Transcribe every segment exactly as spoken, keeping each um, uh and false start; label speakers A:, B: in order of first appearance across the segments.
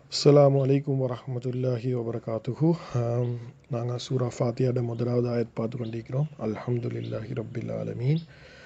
A: அஸ்ஸலாமு அலைக்கும் வரஹ்மத்துல்லாஹி வபரகாத்துஹு. நாங்கள் சூரா ஃபாத்தியாட முதலாவது ஆயத் பார்த்து கொண்டிருக்கிறோம். அல்ஹம்துலில்லாஹி ரப்பில் ஆலமீன்.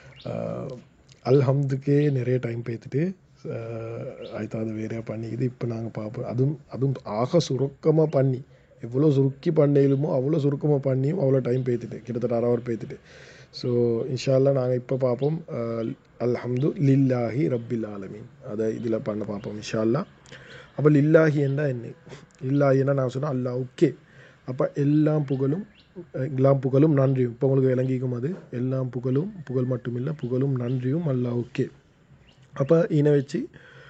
A: அல்ஹம்துக்கே நிறைய டைம் பேத்துட்டு ஆயத்தாவது அது வேறையாக பண்ணிக்குது. இப்போ நாங்கள் பார்ப்போம். அதுவும் அதுவும் ஆக சுருக்கமாக பண்ணி எவ்வளோ சுருக்கி பண்ணையிலுமோ அவ்வளோ சுருக்கமாக பண்ணியும் அவ்வளோ டைம் பேத்துட்டு கிட்டத்தட்ட அரை ஹவர் பேத்துட்டு. ஸோ இன்ஷா அல்லாஹ் நாங்கள் இப்போ பார்ப்போம். அல்ஹம்து லில்லாஹி ரப்பில் ஆலமீன் அதை இதில் பண்ண பார்ப்போம் இன்ஷா அல்லாஹ். அப்போ லில்லாஹி என்ன என்ன லில்லாஹின்னா நான் சொன்னேன் அல்லா ஓகே. அப்போ எல்லாம் புகழும் எல்லாம் புகழும் நன்றியும் இப்போ உங்களுக்கு விளங்கிக்கும். அது எல்லாம் புகழும் புகழ் மட்டுமில்லை புகழும் நன்றியும் அல்லா ஓகே. அப்போ இதை வச்சு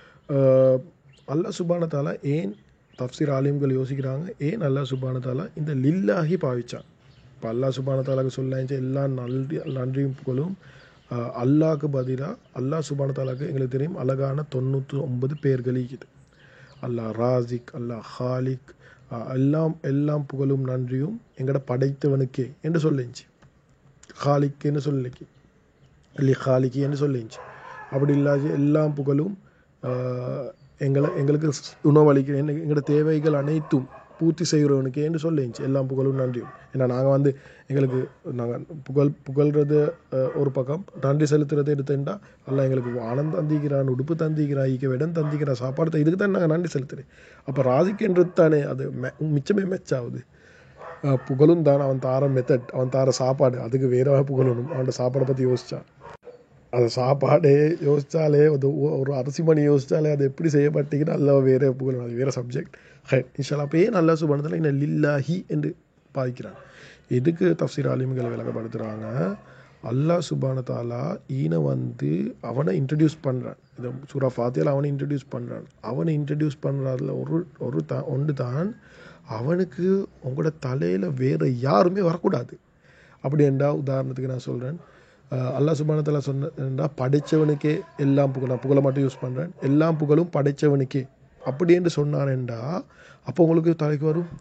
A: அல்லாஹ் சுப்ஹானஹு தஆலா ஏன் தஃப்சீர் ஆலிம்கள் யோசிக்கிறாங்க ஏன் அல்லாஹ் சுப்ஹானஹு தஆலா இந்த லில்லாஹி பாவிச்சான். இப்போ அல்லாஹ் சுப்ஹானஹு தஆலாக்கு சொல்லாச்சு எல்லாம் நன்றி நன்றியும் புகழும் அல்லாஹ்க்கு பதிலாக அல்லாஹ் சுப்ஹானஹு தஆலாக்கு எங்களுக்கு தெரியும் அழகான தொண்ணூற்றி ஒன்பது பேர்கள் இருக்குது. அல்லாஹ் ராசிக், அல்லாஹ் ஹாலிக், எல்லாம் எல்லாம் புகழும் நன்றியும் எங்கட படைத்தவனுக்கே என்று சொல்லிச்சு. ஹாலிக் என்று சொல்லிக்கு இல்லை ஹாலிக்கு என்று சொல்லிச்சு. அப்படி இல்லாது எல்லாம் புகழும் எங்களை எங்களுக்கு உணவளிக்கிறேன் எங்களோட தேவைகள் அனைத்தும் பூர்த்தி செய்கிறவனுக்கே என்று சொல்லிச்சு. எல்லாம் புகழும் நன்றியும். ஏன்னா நாங்கள் வந்து எங்களுக்கு நாங்கள் புகழ் புகழ்றது ஒரு பக்கம், நன்றி செலுத்துறதை எடுத்துட்டா அல்ல எங்களுக்கு ஆனந்தம் தந்திக்கிறான், உடுப்பு தந்திக்கிறான், ஈக்க விடம் தந்திக்கிறான், சாப்பாடு இதுக்கு தான் நாங்கள் நன்றி செலுத்துறேன். அப்போ ராசிக்குன்றது தானே அது மெ மிச்சமே மெச்சாகுது. புகழும் தான் அவன் தார மெத்தட், அவன் தார சாப்பாடு, அதுக்கு வேற புகழணும். அவனோட சாப்பாடை பற்றி யோசித்தான் அது சாப்பாடே யோசித்தாலே அது ஒரு அரிசி மணி யோசித்தாலே அது எப்படி செய்யப்பட்டீங்கன்னா அல்ல வேறு புகழணும், அது வேறு சப்ஜெக்ட். ஹை இன்ஷால்லா. அப்போ ஏன் நல்லா சுபனத்தில் என்ன லில்லாஹி என்று பாதிக்கிறான். எதுக்கு தஃப்சீர் ஆலிம்களை விளக்கப்படுத்துகிறாங்க. அல்லாஹ் சுப்ஹானஹு தஆலா ஈனை வந்து அவனை இன்ட்ரடியூஸ் பண்ணுறான். இந்த சூரா ஃபாத்தியால அவனை இன்ட்ரடியூஸ் பண்ணுறான். அவனை இன்ட்ரடியூஸ் பண்ணுறதுல ஒரு ஒரு த ஒன்று தான் அவனுக்கு உங்களோட தலையில் வேறு யாருமே வரக்கூடாது. அப்படி என்றா உதாரணத்துக்கு நான் சொல்கிறேன். அல்லாஹ் சுப்ஹானஹு தஆலா சொன்னா படைத்தவனுக்கே எல்லாம் புகழ், நான் புகழை மட்டும் யூஸ் பண்ணுறேன், எல்லாம் புகழும் படைத்தவனுக்கே அப்படி என்று சொன்னானேண்டா அப்போ உங்களுக்கு தலைக்கு வரும்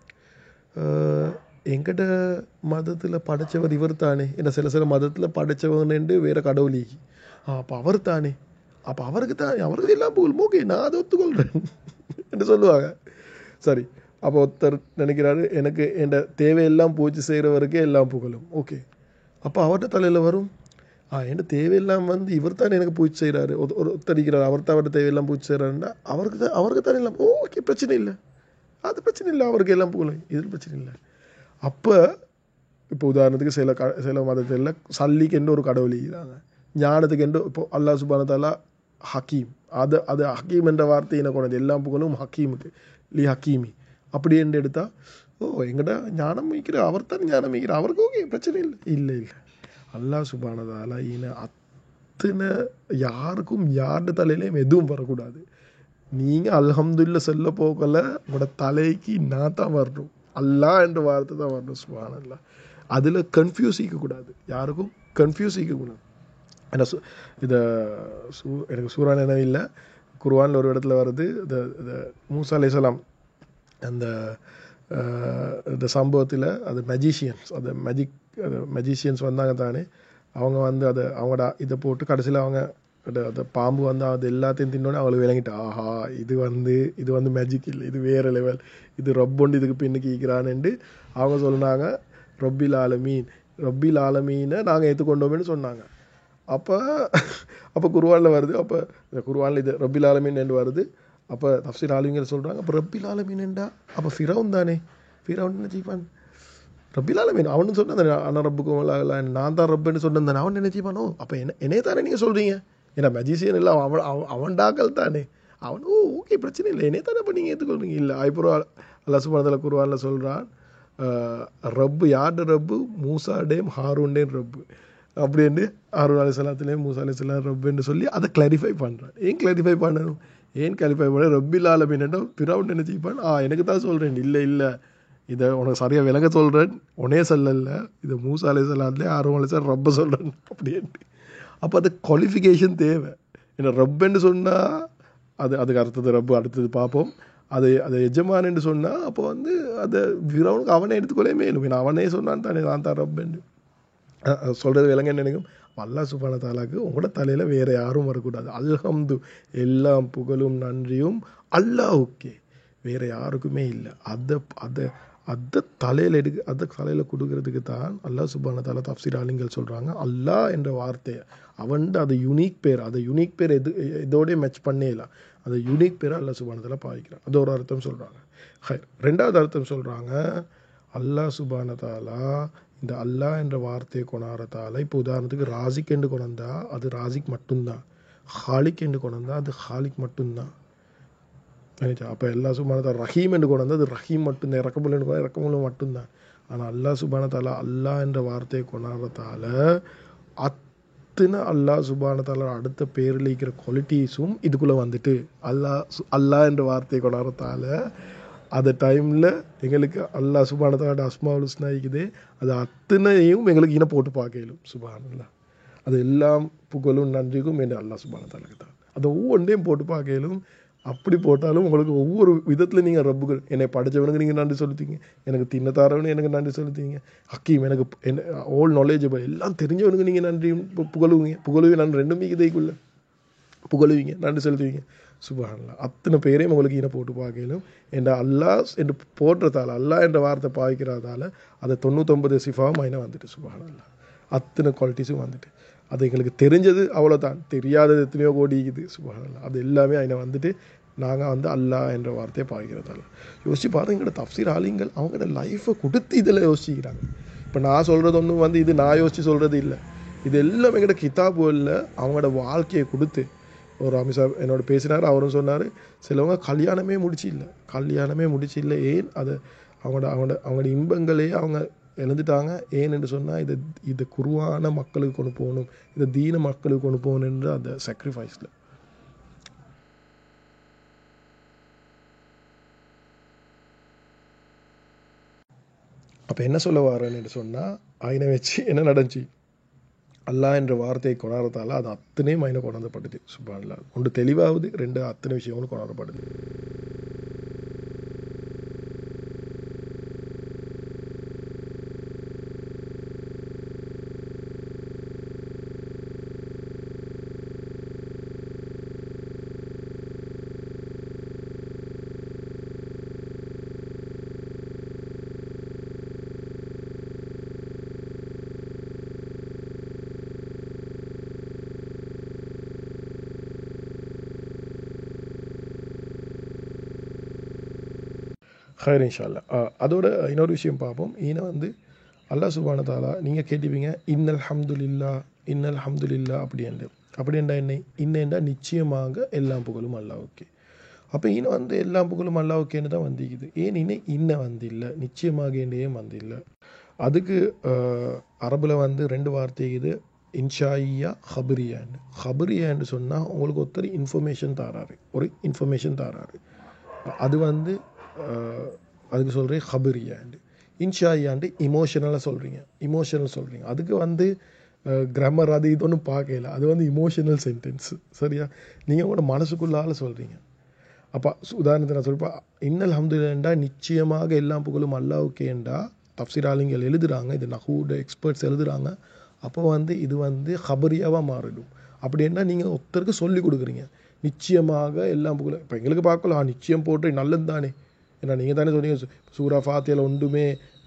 A: எங்கட மதத்தில் படைத்தவர் இவர் தானே. ஏன்னா சில சில மதத்தில் படைத்தவன்னு வேறு கடவுளி. அப்போ அவர் தானே, அப்போ அவருக்கு தான் அவருக்கு எல்லாம் புகழும் ஓகே நான் அதை ஒத்துக்கொள்கிறேன் என்று சொல்லுவாங்க. சரி, அப்போ ஒருத்தர் நினைக்கிறாரு எனக்கு என் தேவையெல்லாம் பூச்சி செய்கிறவருக்கே எல்லாம் புகழும் ஓகே. அப்போ அவர்கிட்ட தலையில் வரும் ஆ என் தேவையெல்லாம் வந்து இவர் தானே எனக்கு பூச்சி செய்கிறாரு, ஒரு ஒருத்தடிக்கிறார் அவர் தான் அவர்கிட்ட தேவையெல்லாம் பூச்சி செய்கிறாருன்னா அவருக்கு தான் அவருக்கு தானே எல்லாம் ஓகே பிரச்சனை இல்லை, அது பிரச்சனை இல்லை, அவருக்கு எல்லாம் புகழும் இதில் பிரச்சனை இல்லை. அப்போ இப்போ உதாரணத்துக்கு சில க சில மதத்தில் சல்லிக்கு என்ற ஒரு கடவுள் இருக்கிறாங்க, ஞானத்துக்கு என்று இப்போ அல்லாஹ் சுப்ஹானஹு தஆலா ஹக்கீம், அது அது ஹக்கீம் என்ற வார்த்தை என்ன கொண்டது எல்லாம் புகழும் ஹக்கீமுக்கு லி ஹக்கீமி அப்படி என்று எடுத்தால் ஓ எங்கடா ஞானம் வைக்கிற அவர் தான் ஞானம் வைக்கிற அவருக்கு ஓகே பிரச்சனை இல்லை. இல்லை இல்லை அல்லாஹ் சுப்ஹானஹு தஆலா ஈன அத்தனை யாருக்கும் யாருடைய தலையிலையும் எதுவும் வரக்கூடாது. நீங்கள் அல்ஹம்துலில்லாஹ் சொல்ல போகல உங்களோட தலைக்கு நான் தான் வரணும், அல்லாஹ் என்ற வார்த்தை தான் வரணும். சுப்ஹானல்லாஹ். அதில் கன்ஃபியூஸ் இருக்கக்கூடாது, யாருக்கும் கன்ஃபியூஸ் இருக்கக்கூடாது. ஏன்னா சு இதை சூ எனக்கு சூரா நினைவு இல்லை, குர்ஆனில் ஒரு இடத்துல வருது இந்த இந்த மூசா அலைஹிஸ்ஸலாம் அந்த இந்த சம்பவத்தில் அது மெஜிஷியன்ஸ் அது மெஜிக் அது மெஜிஷியன்ஸ் வந்தாங்க தானே, அவங்க வந்து அதை அவங்களோட இதை போட்டு கடைசியில் அவங்க அந்த பாம்பு வந்து அது எல்லாத்தையும் தின்னோடனே அவங்களுக்கு விளங்கிட்டு ஆஹா இது வந்து இது வந்து மேஜிக் இல்லை, இது வேறு லெவல், இது ரப்பொண்டு இதுக்கு பின்னுக்கு ஈக்கிறான்னு அவங்க சொன்னாங்க. ரப்பில் ஆலமீன் ரப்பில் ஆலமீனை நாங்கள் ஏற்றுக்கொண்டோம்னு சொன்னாங்க. அப்போ அப்போ குர்ஆனில் வருது, அப்போ இந்த குர்ஆனில் இது ரப்பில் ஆலமீன் என்று வருது. அப்போ தஃப்சீர் ஆலிம்கள் சொல்கிறாங்க அப்போ ரப்பில் ஆலமீன் என்றா அப்போ ஃபிரௌன் தானே, ஃபிரௌன் என்ன செய்வான் ரப்பில் ஆலமீன் அவனு சொன்னேன் ஆனால் ரப்புக்கும் நான் தான் ரப்புன்னு சொன்னேன் தானே, அவன் என்ன செய்வானோ அப்போ என்ன என்னையே தானே நீங்கள் சொல்கிறீங்க, ஏன்னா மெஜிஷியன் இல்லை அவன் அவன் அவன்டாக்கள் தானே அவன் ஓ ஓகே பிரச்சனை இல்லை என்னையே தானே அப்போ நீங்கள் ஏற்றுக்கொள்றீங்க. இல்லை அப்புறம் அல்லாஹ் சுப்ஹானஹு தஆலா குர்ஆனில் சொல்கிறான் ரப்பு யார்ட ரப்பு மூசாடேம் ஹாரூன்டேம் ரப்பு அப்படின்னு ஹாரூன் அலைஹிஸ்ஸலாத்துலேயும் மூசா அலைஹிஸ்ஸலாம் ரப்புன்னு சொல்லி அதை கிளாரிஃபை பண்ணுறான். ஏன் கிளாரிஃபை பண்ணணும், ஏன் கிளாரிஃபை பண்ண ரப்பில் ஆலமீன் என்ன ஃபிரௌன் என்ன செய்வான் ஆ எனக்கு தான் சொல்கிறேன் இல்லை இல்லை இதை உனக்கு சரியாக விளங்க சொல்கிறேன் உனே சொல்லல இதை மூசா அலைஹிஸ்ஸலாத்துலேயே ஹாரூன் அலைஹிஸ்ஸலாம் ரப்பை சொல்கிறேன் அப்படின்ட்டு. அப்போ அது குவாலிஃபிகேஷன் தேவை. ஏன்னா ரப்புன்னு சொன்னால் அது அதுக்கு அடுத்தது ரப்பு அடுத்தது பார்ப்போம். அது அதை எஜமானன்னு சொன்னால் அப்போ வந்து அதை ஃபிரௌனுக்கு அவனே எடுத்துக்கொள்ளே மேலும், ஏன்னா அவனே சொன்னான் தானே நான் தான் ரப்புன்னு சொல்கிறது விளங்கன்னு நினைக்கும். அல்லாஹ் சுப்ஹானஹு தஆலாக்கு உங்களோட தலையில் வேறு யாரும் வரக்கூடாது. அல்ஹம்து எல்லாம் புகழும் நன்றியும் அல்லாஹ்வுக்கே. வேறு யாருக்குமே இல்லை. அதை அதை அதை தலையில் எடுக்க அதை தலையில் கொடுக்கறதுக்கு தான் அல்லாஹ் சுப்ஹானஹு வ தஆலா தஃப்சீர் ஆலிம்கள் சொல்கிறாங்க, அல்லாஹ் என்ற வார்த்தையை அவன்ட அது யுனிக் பேர், அதை யுனிக் பேர் எது இதோடய மேட்ச் பண்ணேலாம், அந்த யுனிக் பேரை அல்லாஹ் சுப்ஹானஹு வ தஆலா பாவிக்கிறான். அது ஒரு அர்த்தம் சொல்கிறாங்க. ஹை ரெண்டாவது அர்த்தம் சொல்கிறாங்க, அல்லாஹ் சுப்ஹானஹு வ தஆலா இந்த அல்லாஹ் என்ற வார்த்தையை கொண்டாடுறதால இப்போ உதாரணத்துக்கு ராசிக் என்று கொண்டா அது ராசிக் மட்டும்தான், ஹாலிக் என்று கொண்டா அது ஹாலிக் மட்டும்தான். அப்போ அல்லாஹ் சுப்ஹானஹு வ தஆலா ரஹீம் என்று கொண்டு அது ரஹீம் மட்டும்தான், இறக்கமுள்ள என்று இறக்கமுள்ள மட்டும்தான். ஆனால் அல்லாஹ் சுப்ஹானஹு வ தஆலா அல்லாஹ் என்ற வார்த்தையை கொண்டாடுறதால அத்தனை அல்லாஹ் சுப்ஹானஹு வ தஆலா அடுத்த பேரில் இருக்கிற குவாலிட்டிஸும் இதுக்குள்ளே வந்துட்டு அல்லாஹ் அல்லாஹ் என்ற வார்த்தையை கொண்டாடுறதால அந்த டைமில் எங்களுக்கு அல்லாஹ் சுப்ஹானஹு வ தஆலா அஸ்மாஉல் ஹுஸ்னா இருக்குது, அது அத்தனையும் எங்களுக்கு இன போட்டு பார்க்கலும். சுப்ஹானல்லாஹ், அது எல்லாம் புகழும் நன்றிக்கும் என்று அல்லாஹ் சுப்ஹானஹு வ தஆலாக்கு தான். அதை ஒவ்வொன்றையும் போட்டு பார்க்கலும். அப்படி போட்டாலும் உங்களுக்கு ஒவ்வொரு விதத்தில் நீங்கள் ரப்புகள், என்னை படித்தவனுக்கு நீங்கள் நன்றி செலுத்தீங்க, எனக்கு தின்னத்தாரவனு எனக்கு நன்றி செலுத்தீங்க, ஹக்கீம் எனக்கு என்ன ஓல் நாலேஜபிள் எல்லாம் தெரிஞ்சவனுக்கு நீங்கள் நன்றி புகழுவீங்க, புகழுவீங்க நான் ரெண்டுமே இதைக்குள்ள புகழுவீங்க நன்றி செலுத்துவீங்க. சுப்ஹானல்லாஹ், அத்தனை பேரையும் உங்களுக்கு ஈன போட்டு பார்க்கலும். என்ற அல்லாஹ் என்று போடுறதால அல்லாஹ் என்ற வார்த்தை பாய்க்கிறதால அதை தொண்ணூற்றொம்பது சிஃபாவும் அதில் வந்துட்டு. சுப்ஹானல்லாஹ், அத்தனை குவாலிட்டிஸும் வந்துட்டு. அது எங்களுக்கு தெரிஞ்சது அவ்வளோதான், தெரியாதது எத்தனையோ கோடி இருக்குது. சுப்ஹானல்லாஹ், அது எல்லாமே அதில் வந்துட்டு நாங்கள் வந்து அல்லாஹ் என்ற வார்த்தையை பாய்க்கிறதால யோசிச்சு பார்த்தா எங்களோட தஃப்சீர் ஆலிம்கள் அவங்களோட லைஃப்பை கொடுத்து இதில் யோசிக்கிறாங்க. இப்போ நான் சொல்கிறது ஒன்றும் வந்து இது நான் யோசித்து சொல்கிறது இல்லை, இது எல்லாம் எங்களோட கிதாபுகளில் அவங்களோட வாழ்க்கையை கொடுத்து. ஒரு அமிசா என்னோட பேசினார், அவரும் சொன்னார் சிலவங்க கல்யாணமே முடிச்சு இல்லை கல்யாணமே முடிச்சு இல்லை ஏன் அதை அவங்களோட அவங்களோட அவங்களோட இன்பங்களே அவங்க எழுந்துட்டாங்க. ஏன் என்று சொன்னால் இதை இதை குருவான மக்களுக்கு கொண்டு போகணும், இதை தீன மக்களுக்கு கொண்டு போகணும் என்று அந்த சாக்ரிஃபைஸில். அப்போ என்ன சொல்ல வரேன்னு என்று சொன்னால், ஐனை வச்சு என்ன நடந்துச்சு, அல்லாஹ் என்ற வார்த்தையை கொண்டாடுறதால அது அத்தனையும் ஐனை கொண்டாடப்படுது. சுப்ஹானல்லாஹ், ஒன்று தெளிவாகுது, ரெண்டு அத்தனை விஷயங்களும் கொண்டாடப்படுது. ஹைர் இன்ஷா அல்லாஹ். அதோட இன்னொரு விஷயம் பார்ப்போம். ஈன வந்து அல்லாஹ் சுப்ஹானஹு வ தஆலா நீங்கள் கேட்டுப்பீங்க, இன்னல் ஹம்துலில்லா இன்னல் ஹம்துலில்லா அப்படி என்று அப்படி என்றா என்ன, இன்னென்றா நிச்சயமாக எல்லாம் புகழும் அல்லாஹ்வுக்கே. அப்போ ஈன வந்து எல்லாம் புகழும் அல்லாஹ்வுக்கேன்னு தான் வந்திக்குது. ஏன் இன்ன இன்ன வந்து இல்லை, நிச்சயமாக என்னையும் வந்து இல்லை. அதுக்கு அரபில் வந்து ரெண்டு வார்த்தை இது, இன்ஷாயியா ஹபரியான்னு. ஹபரியான்னு சொன்னால் உங்களுக்கு ஒருத்தர் இன்ஃபர்மேஷன் தராரு, ஒரு இன்ஃபர்மேஷன் தராரு, அது வந்து அதுக்கு சொல்கிறேன் ஹபரியாண்டு. இன்ஷாயாண்டு இமோஷனலாக சொல்கிறீங்க, இமோஷனல் சொல்கிறீங்க, அதுக்கு வந்து கிராமர் அது இது ஒன்றும் பார்க்கல, அது வந்து இமோஷனல் சென்டென்ஸு. சரியா, நீங்கள் உங்களோட மனசுக்குள்ளால சொல்கிறீங்க. அப்போ உதாரணத்தை நான் சொல்லிப்பா, இன்னல் ஹம்துலில்லாஹ்ண்டா நிச்சயமாக எல்லாம் புகழும் அல்லாஹ்வுக்கேண்டா தஃப்சீர் ஆலிம்கள் எழுதுகிறாங்க, இது நஹூட எக்ஸ்பர்ட்ஸ் எழுதுகிறாங்க. அப்போ வந்து இது வந்து ஹபரியாவாக மாறிடும். அப்படின்னா நீங்கள் ஒருத்தருக்கு சொல்லி கொடுக்குறீங்க, நிச்சயமாக எல்லாம் புகழும். இப்போ எங்களுக்கு பார்க்கலாம் நிச்சயம் போட்டு நல்லது தானே, ஏன்னா நீங்கள் தானே சொன்னீங்க சூரா ஃபாத்தியாவில் ஒன்றுமே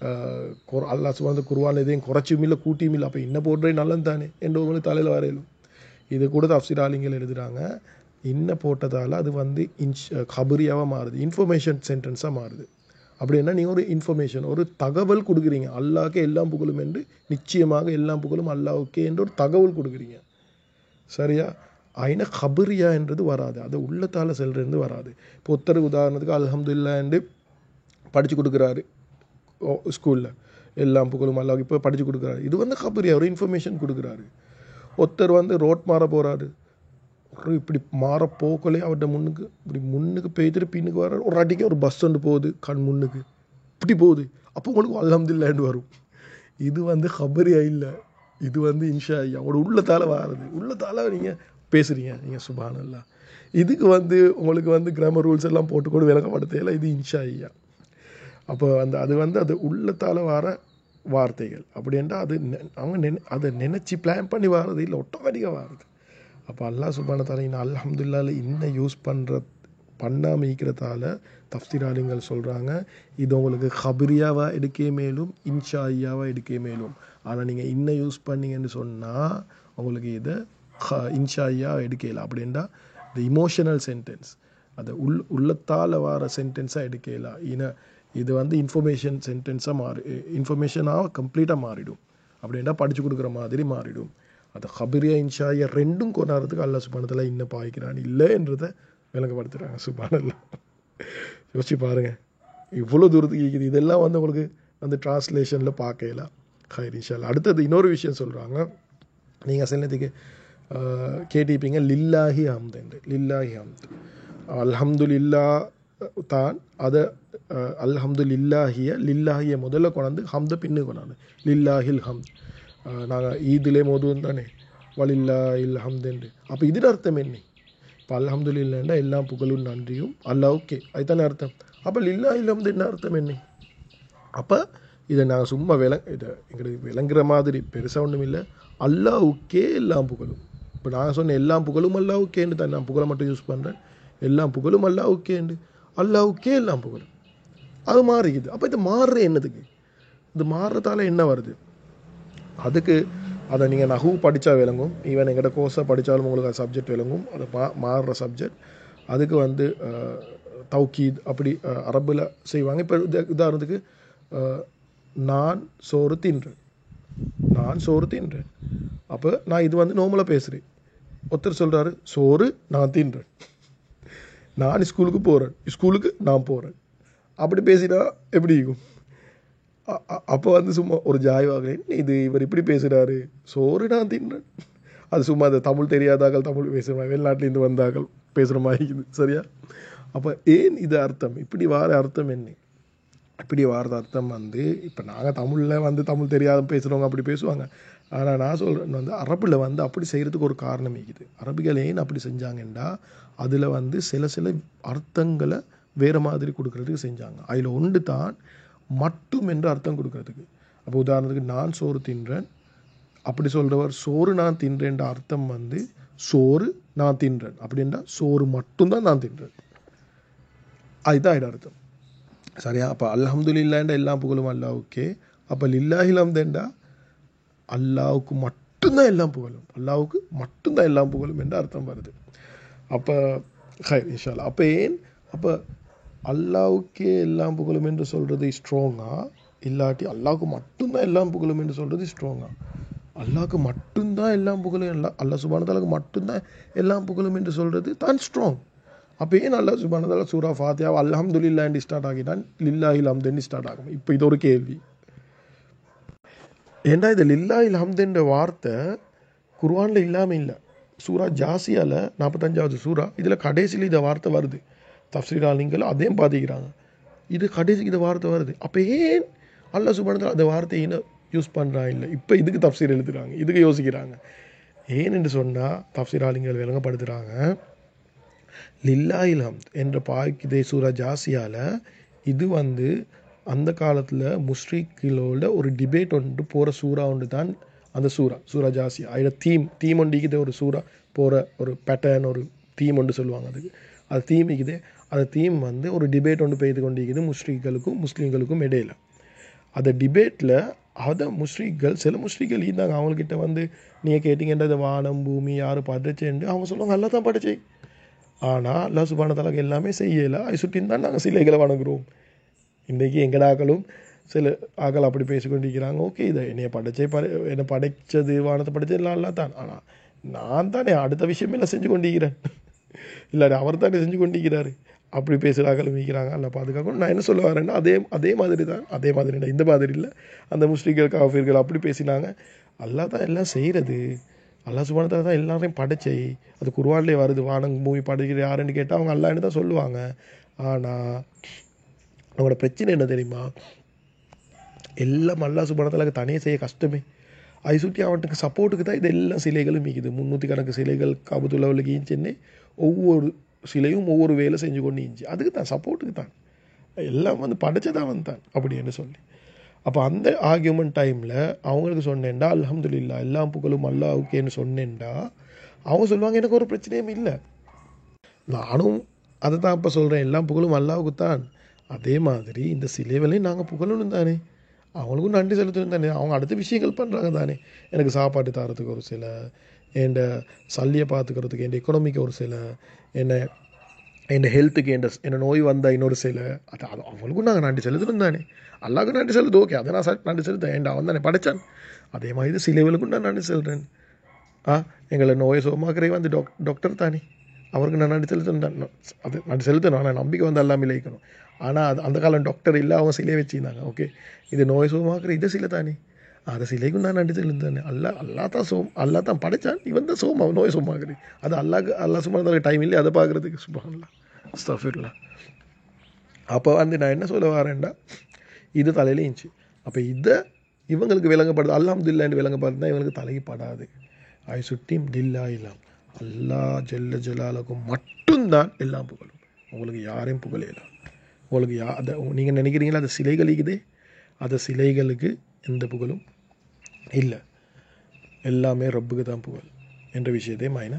A: அல்லாஹ் சுப்ஹானஹு குர்ஆன் எதையும் குறைச்சியும் இல்லை கூட்டியும் இல்லை, அப்போ என்ன போடுறே நல்லது தானே என்று உங்களுக்கு தலையில் வரையிலும். இது கூட தஃப்சீர் ஆலிம்கள் எழுதுகிறாங்க, இன்ன போட்டதால் அது வந்து இன்ஷ் ஹபரியாவாக மாறுது, இன்ஃபர்மேஷன் சென்டென்ஸாக மாறுது. அப்படின்னா நீங்கள் ஒரு இன்ஃபர்மேஷன் ஒரு தகவல் கொடுக்குறீங்க, அல்லாஹ்க்கே எல்லாம் புகழும் என்று, நிச்சயமாக எல்லாம் புகழும் அல்லாஹ்வுக்கே என்று ஒரு தகவல் கொடுக்குறீங்க. சரியா, ஐன ஹபரியா என்றது வராது, அது உள்ளத்தால் செல்றது வராது. இப்போ ஒருத்தருக்கு உதாரணத்துக்கு அல்ஹம்துலில்லாஹ் என்று படித்து கொடுக்குறாரு ஸ்கூலில், எல்லாம் புகழும் அல்லாஹ்வுக்கு இப்போ படித்து கொடுக்குறாரு, இது வந்து ஹபரியா, ஒரு இன்ஃபர்மேஷன் கொடுக்குறாரு. ஒருத்தர் வந்து ரோட் மாற போகிறாரு, ஒரு இப்படி மாற போக்கலே அவர்கிட்ட முன்னுக்கு இப்படி முன்னுக்கு போய்த்துட்டு பின்னுக்கு வர ஒரு அடிக்க ஒரு பஸ் ஒன்று போகுது கண் முன்னுக்கு இப்படி போகுது, அப்போ உங்களுக்கு அல்ஹம்துலில்லாஹ்னு வரும். இது வந்து ஹபரியா இல்லை, இது வந்து இன்ஷாய்யா, அவங்களோட உள்ளத்தால் வாரது, உள்ளத்தால் நீங்கள் பேசுகிறீங்க நீங்கள். சுப்ஹானல்லாஹ், இதுக்கு வந்து உங்களுக்கு வந்து கிராமர் ரூல்ஸ் எல்லாம் போட்டுக்கொண்டு விளக்கப்படுத்தையில இது இன்ஷாய்யா. அப்போ அந்த அது வந்து அது உள்ளத்தால் வர வார்த்தைகள். அப்படின்ட்டா அது அவங்க நெ அதை நினச்சி பிளான் பண்ணி வாரது இல்லை, ஆட்டோமேட்டிக்காக வாரது. அப்போ அல்லாஹ் சுப்ஹானஹு வ தஆலா இன்னும் அல்ஹம்துலில்லாஹ்ல இன்னும் யூஸ் பண்ணுற பண்ணாமல் இருக்கிறதால தஃப்சீராளிங்கள் சொல்கிறாங்க இது உங்களுக்கு ஹபிரியாவாக எடுக்க மேலும் இன்ஷா ஐயாவாக எடுக்க மேலும். ஆனால் நீங்கள் இன்னும் யூஸ் பண்ணீங்கன்னு சொன்னால் உங்களுக்கு இதை ஹ இன்ஷா ஐயா எடுக்கலாம். அப்படின்னா இந்த இமோஷனல் சென்டென்ஸ் அதை உள் உள்ளத்தால் வர சென்டென்ஸாக எடுக்கலாம். இன இது வந்து இன்ஃபர்மேஷன் சென்டென்ஸாக மாறி இன்ஃபர்மேஷனாக கம்ப்ளீட்டாக மாறிடும். அப்படின்னா படித்து கொடுக்குற மாதிரி மாறிடும். அது ஹபிரியா இன்ஷா ஐயா ரெண்டும் கொண்டாடுறதுக்கு அல்லாஹ் சுப்ஹானஹு வ தஆலா இன்னும் பாய்க்கிறான் இல்லைன்றதை விளங்கப்படுத்துகிறாங்க. சுப்ஹானல்லாஹ். யோசிச்சு பாருங்கள் இவ்வளோ தூரத்துக்கு இருக்குது. இதெல்லாம் வந்து உங்களுக்கு அந்த டிரான்ஸ்லேஷனில் பார்க்கலாம். ஹைர் இன்ஷா அல்லாஹ். அடுத்தது இன்னொரு விஷயம் சொல்கிறாங்க. நீங்கள் சிலத்துக்கு கேட்டிருப்பீங்க லில்லாஹி ஹம்து என்று. லில்லாஹி ஹம்து அல்ஹம்துலில்லா தான் அதை அல்ஹம்துலில்லாஹிய லில்லாஹிய முதல்ல கொண்டாந்து ஹம்தை பின்னு கொண்டாந்து லில்லாஹில் ஹம்த். நாங்கள் ஈதிலே மோதுவோம் தானே வலில்லா இல் ஹம்துண்டு. அப்போ இதில் அர்த்தம் என்ன? இப்போ அல்ஹம்துலில்லாண்டா எல்லா புகழும் நன்றியும் அல்லாஹ்வுக்கே அதுதானே அர்த்தம். அப்போ லில்லா இல் ஹம்து என்ன அர்த்தம் என்ன? அப்போ இதை நாங்கள் சும்மா விள இதை எங்களுக்கு விளங்குற மாதிரி பெருசாக ஒன்றும் இல்லை. அல்லாஹ்வுக்கே எல்லாம் புகழும். இப்போ நாங்கள் சொன்ன எல்லா புகழும் அல்லாஹ்வுக்கேன்னு தான் நான் புகழை மட்டும் யூஸ் பண்ணுறேன். எல்லா புகழும் அல்லாஹ்வுக்கேண்டு அல்லாஹ்வுக்கே எல்லாம் புகழும். அது மாறிக்குது. அப்போ இது மாறுற என்னதுக்கு? இது மாறுறதால என்ன வருது? அதுக்கு அதை நீங்கள் நஹூ படித்தா விளங்கும். ஈவன் எங்கிட்ட கோர்ஸை படித்தாலும் உங்களுக்கு அது சப்ஜெக்ட் விளங்கும். அது மா மாறுற சப்ஜெக்ட். அதுக்கு வந்து தௌக்கீத் அப்படி அரபில் செய்வாங்க. இப்போ உதாரணத்துக்கு நான் சோறு தின்றேன், நான் சோறு தின்றேன். அப்போ நான் இது வந்து நோமலாக பேசுகிறேன். ஒருத்தர் சொல்கிறாரு சோறு நான் தின்றேன், நான் ஸ்கூலுக்கு போகிறேன், ஸ்கூலுக்கு நான் போகிறேன். அப்படி பேசினா எப்படி இருக்கும்? அப்போ வந்து சும்மா ஒரு ஜாய்வாக இது இவர் இப்படி பேசுகிறாரு, சோறு நான் தின்றேன். அது சும்மா அது தமிழ் தெரியாதாக்கள் தமிழ் பேசுகிற வெளிநாட்டிலேருந்து வந்தாக்கள் பேசுகிற மாதிரி இருக்குது. சரியா? அப்போ ஏன் இது அர்த்தம் இப்படி வார அர்த்தம் என்ன? இப்படி வாரது அர்த்தம் வந்து இப்போ நாங்கள் தமிழில் வந்து தமிழ் தெரியாத பேசுகிறவங்க அப்படி பேசுவாங்க. ஆனால் நான் சொல்கிறேன் வந்து அரபில் வந்து அப்படி செய்கிறதுக்கு ஒரு காரணம் இருக்குது. அரபிகள் ஏன் அப்படி செஞ்சாங்கன்னா அதில் வந்து சில சில அர்த்தங்களை வேறு மாதிரி கொடுக்கறதுக்கு செஞ்சாங்க. அதில் ஒன்று தான் மட்டும் என்று அர்த்தம் கொடுக்கறதுக்கு. அப்போ உதாரணத்துக்கு நான் சோறு தின்றேன் அப்படி சொல்கிறவர் சோறு நான் தின்றேன்ற அர்த்தம் வந்து சோறு நான் தின்றேன் அப்படின்னா சோறு மட்டும்தான் நான் தின்றேன். அதுதான் இது அர்த்தம். சரியா? அப்போ அல்ஹம்துலில்லாஹ்ன்ற எல்லா புகழும் அல்லாஹ்வுக்கே. அப்போ லில்லாஹில் ஹம்துண்டா அல்லாஹ்வுக்கு மட்டும்தான் எல்லாம் புகழும், அல்லாஹ்வுக்கு மட்டும்தான் எல்லாம் புகழும் என்ற அர்த்தம் வருது. அப்போ ஹைர் இன்ஷா அல்லாஹ். அப்போ ஏன் அப்போ அல்லாஹ்வுக்கே எல்லாம் புகழும் என்று சொல்கிறது ஸ்ட்ராங்காக, இல்லாட்டி அல்லாஹ்வுக்கு மட்டும்தான் எல்லாம் புகழும் என்று சொல்கிறது ஸ்ட்ராங்காக? அல்லாஹ்வுக்கு மட்டும்தான் எல்லாம் புகழும், எல்லாம் அல்லாஹ் சுப்ஹானஹு வ தஆலாக்கு மட்டும்தான் எல்லாம் புகழும் என்று சொல்கிறது தான் ஸ்ட்ராங். அப்போ ஏன் அல்லாஹ் சுப்ஹானஹு வ தஆலா சூரா ஃபாத்திஹா அல்ஹம்துலில்லாஹ்னு ஸ்டார்ட் ஆகிட்டான், லில்லாஹில் ஹம்துன்னு ஸ்டார்ட் ஆகும்? இப்போ இது ஒரு கேள்வி. ஏன்னா இது லில்லாஹில் ஹம்துன்ற வார்த்தை குர்ஆனில் இல்லாமல் இல்லை. சூரா ஜாசியாவில் நாற்பத்தஞ்சாவது சூரா இதில் கடைசியில் இந்த வார்த்தை வருது. தஃப்சீராளிங்கள் அதையும் பாதிக்கிறாங்க. இது கடைசிக்கு இந்த வார்த்தை வருது. அப்போ ஏன் அல்லாஹ் சுப்ஹானஹு வ தஆலா அந்த வார்த்தையை இன்னும் யூஸ் பண்ணுறாங்க இல்லை? இப்போ இதுக்கு தஃப்சீர் எழுதுகிறாங்க, இதுக்கு யோசிக்கிறாங்க. ஏன் என்று சொன்னால் தஃப்சீராளிங்கள் விளங்கப்படுத்துகிறாங்க லில்லாஹில் ஹம்த் என்ற பாய்க்குதே சூரா ஜாசியாவில் இது வந்து அந்த காலத்தில் முஸ்ரிக்களோட ஒரு டிபேட் ஒன்று போகிற சூறா ஒன்று தான் அந்த சூறா சூரா ஜாசியா. அதில் தீம் தீம் ஒன்றிக்குதே ஒரு சூறா போகிற ஒரு பேட்டர்ன் ஒரு தீம் ஒன்று சொல்லுவாங்க. அதுக்கு அது தீம் இருக்குது. அந்த தீம் வந்து ஒரு டிபேட் ஒன்று பெய்து கொண்டிருக்குது முஸ்ரிக்களுக்கும் முஸ்லீம்களுக்கும் இடையில். அந்த டிபேட்டில் அதை முஸ்ரிக்கள் சில முஸ்ரிக்கள் இருந்தாங்க. அவங்கக்கிட்ட வந்து நீங்கள் கேட்டிங்கன்னா இந்த வானம் பூமி யார் படைச்சேன்னு அவங்க சொல்லுவாங்க அல்லா தான் படைச்சே. ஆனால் அல்லாஹ் சுப்ஹானஹு வ தஆலாக்கு எல்லாமே செய்யலை, அதை சுற்றின்னு தான் நாங்கள் சிலைகளை வணங்குறோம். இன்றைக்கி எங்கள் ஆக்களும் சில ஆக்கள் அப்படி பேசிக்கொண்டிருக்கிறாங்க. ஓகே இதை என்னைய படைச்சே படை என்னை படைச்சது வானத்தை படைச்சது எல்லாம் அல்லா தான், ஆனால் நான் தானே அடுத்த விஷயமே எல்லாம் செஞ்சு கொண்டிருக்கிறேன், இல்லாட்டி அவர் தானே செஞ்சு கொண்டிருக்கிறாரு அப்படி பேசுகிறாக்களும் இருக்கிறாங்க. அல்ல பாதுகாக்கணும். நான் என்ன சொல்ல வரேன்னா அதே அதே மாதிரி தான், அதே மாதிரி இந்த மாதிரி இல்லை. அந்த முஸ்லிம்கள் காஃபிர்கள் அப்படி பேசினாங்க. அல்லா தான் எல்லாம் செய்கிறது, அல்லாஹ் சுப்ஹானஹு வ தஆலா தான் எல்லாரையும் படைச்சை. அது குர்ஆன்லேயே வருது, வானம் பூமி படைக்கிற யாருன்னு கேட்டால் அவங்க அல்லாஹ்னு தான் சொல்லுவாங்க. ஆனால் அவங்களோட பிரச்சனை என்ன தெரியுமா? எல்லாம் அல்லாஹ் சுப்ஹானஹு வ தஆலாக்கு தனியாக செய்ய கஷ்டமே. அதை சுற்றி அவனுக்கு சப்போர்ட்டுக்கு தான் இது எல்லா சிலைகளும் மிகுது. முந்நூற்றி கணக்கு சிலைகள் காபத்துல்லாவுக்கு ஈஞ்சுன்னு ஒவ்வொரு சிலையும் ஒவ்வொரு வேலை செஞ்சு கொண்டு ஈஞ்சி அதுக்கு தான் சப்போர்ட்டுக்கு தான் எல்லாம் வந்து படைச்சதான் வந்தான் அப்படின்னு சொல்லி. அப்போ அந்த ஆர்கியூமெண்ட் டைமில் அவங்களுக்கு சொன்னேன்டா அல்ஹம்துலில்லாஹ் எல்லாம் புகழும் அல்லாஹ்வுக்கேன்னு சொன்னேன்டா அவங்க சொல்லுவாங்க எனக்கு ஒரு பிரச்சனையும் இல்லை, நானும் அதை தான் இப்போ சொல்கிறேன், எல்லாம் புகழும் அல்லாவுக்கு தான். அதே மாதிரி இந்த சிலைகளையும் நாங்கள் புகழணும் தானே, அவங்களுக்கும் நன்றி செலுத்தணும் தானே. அவங்க அடுத்த விஷயங்கள் பண்ணுறாங்க தானே. எனக்கு சாப்பாடு தரத்துக்கு ஒரு சிலை, என் சல்லியை பார்த்துக்கிறதுக்கு, என் எக்கனாமிக்கு ஒரு சிலை, என்ன என் ஹெல்த்துக்கு, என் என்ன நோய் வந்தால் இன்னொரு சிலை, அது அது அவங்களுக்கும் நாங்கள் நன்றி செலுத்தணும் தானே. அல்லாவுக்கு நன்றி செலுத்து, ஓகே, அதை நான் நன்றி செலுத்தேன், ஏன்டா அவன் தானே படைச்சான். அதே மாதிரி இது சிலைகளுக்கும் நான் நன்றி செலுத்துறேன். ஆ எங்களை நோயை சுகமாக்குறே வந்து டாக் டாக்டர் தானே, அவருக்கு நான் நன்றி செலுத்தணும். அது நன்றி செலுத்தணும், ஆனால் நம்பிக்கை வந்து எல்லாமே இழைக்கணும். ஆனால் அது அந்த காலம் டாக்டர் இல்லை, அவங்க சிலையை வச்சுருந்தாங்க. ஓகே, இது நோய் சுகமாக்குற இது சிலை தானே, அதை சிலைக்கும் நான் நன்றி செலுத்தானே. அல்லா அல்லா தான் சோம், அல்லா தான் படைச்சான், இவன் தான் சோம், அவன் நோய் சுகமாக்குறது. அது அல்லாக்கு அல்லா சும்மா டைம் இல்லை அதை பார்க்குறதுக்கு. சுப்ஹானல்லாஹ், அஸ்தக்ஃபிருல்லாஹ். அப்போ வந்து நான் என்ன சொல்ல வரேன்டா, இது தலையில இருந்துச்சு. அப்போ இதை இவங்களுக்கு விளங்கப்படுது, அல்ஹம்துலில்லாஹ்னு விளங்கப்படுதுன்னா இவங்களுக்கு தலைக்கு படாது. ஐ சுட்டீம் தில்லா இல்லாம், அல்லா ஜல்ல ஜலாலுக்கும் மட்டும்தான் எல்லாம் புகழும். உங்களுக்கு யாரையும் புகழலாம். உங்களுக்கு யா அதை நீங்கள் நினைக்கிறீங்களா அந்த சிலைகள் இருக்குதே, அந்த சிலைகளுக்கு எந்த புகழும் இல்லை, எல்லாமே ரப்புக்கு தான் புகழ் என்ற விஷயத்தை மைனா